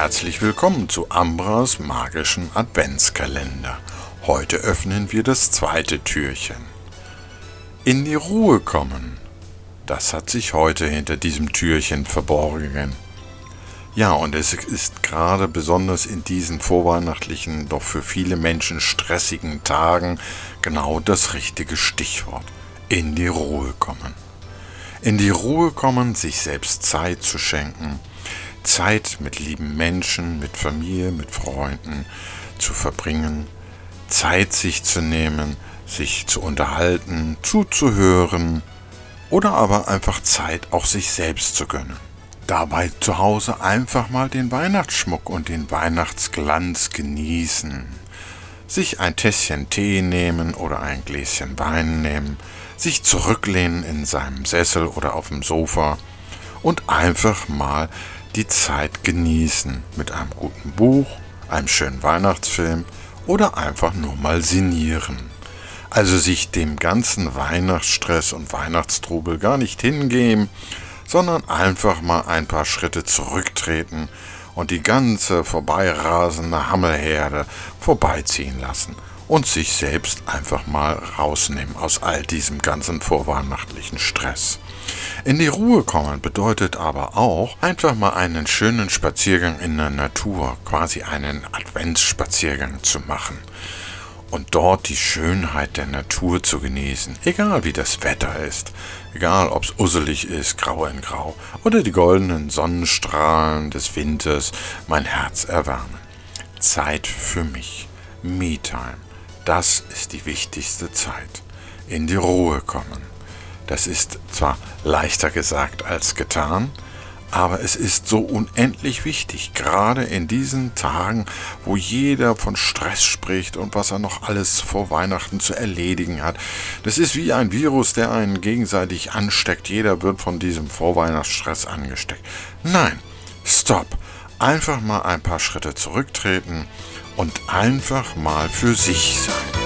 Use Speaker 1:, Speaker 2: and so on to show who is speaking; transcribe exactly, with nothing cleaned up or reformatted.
Speaker 1: Herzlich willkommen zu Ambras magischen Adventskalender. Heute öffnen wir das zweite Türchen. In die Ruhe kommen. Das hat sich heute hinter diesem Türchen verborgen. Ja, und es ist gerade besonders in diesen vorweihnachtlichen, doch für viele Menschen stressigen Tagen genau das richtige Stichwort. In die Ruhe kommen. In die Ruhe kommen, sich selbst Zeit zu schenken, Zeit mit lieben Menschen, mit Familie, mit Freunden zu verbringen, Zeit sich zu nehmen, sich zu unterhalten, zuzuhören oder aber einfach Zeit auch sich selbst zu gönnen. Dabei zu Hause einfach mal den Weihnachtsschmuck und den Weihnachtsglanz genießen. Sich ein Tässchen Tee nehmen oder ein Gläschen Wein nehmen, sich zurücklehnen in seinem Sessel oder auf dem Sofa und einfach mal die Zeit genießen mit einem guten Buch, einem schönen Weihnachtsfilm oder einfach nur mal sinnieren. Also sich dem ganzen Weihnachtsstress und Weihnachtstrubel gar nicht hingeben, sondern einfach mal ein paar Schritte zurücktreten und die ganze vorbeirasende Hammelherde vorbeiziehen lassen und sich selbst einfach mal rausnehmen aus all diesem ganzen vorweihnachtlichen Stress. In die Ruhe kommen bedeutet aber auch, einfach mal einen schönen Spaziergang in der Natur, quasi einen Adventsspaziergang zu machen und dort die Schönheit der Natur zu genießen, egal wie das Wetter ist, egal ob es usselig ist, grau in grau, oder die goldenen Sonnenstrahlen des Winters mein Herz erwärmen. Zeit für mich, Me-Time, das ist die wichtigste Zeit. In die Ruhe kommen. Das ist zwar leichter gesagt als getan, aber es ist so unendlich wichtig, gerade in diesen Tagen, wo jeder von Stress spricht und was er noch alles vor Weihnachten zu erledigen hat. Das ist wie ein Virus, der einen gegenseitig ansteckt. Jeder wird von diesem Vorweihnachtsstress angesteckt. Nein, stopp! Einfach mal ein paar Schritte zurücktreten und einfach mal für sich sein.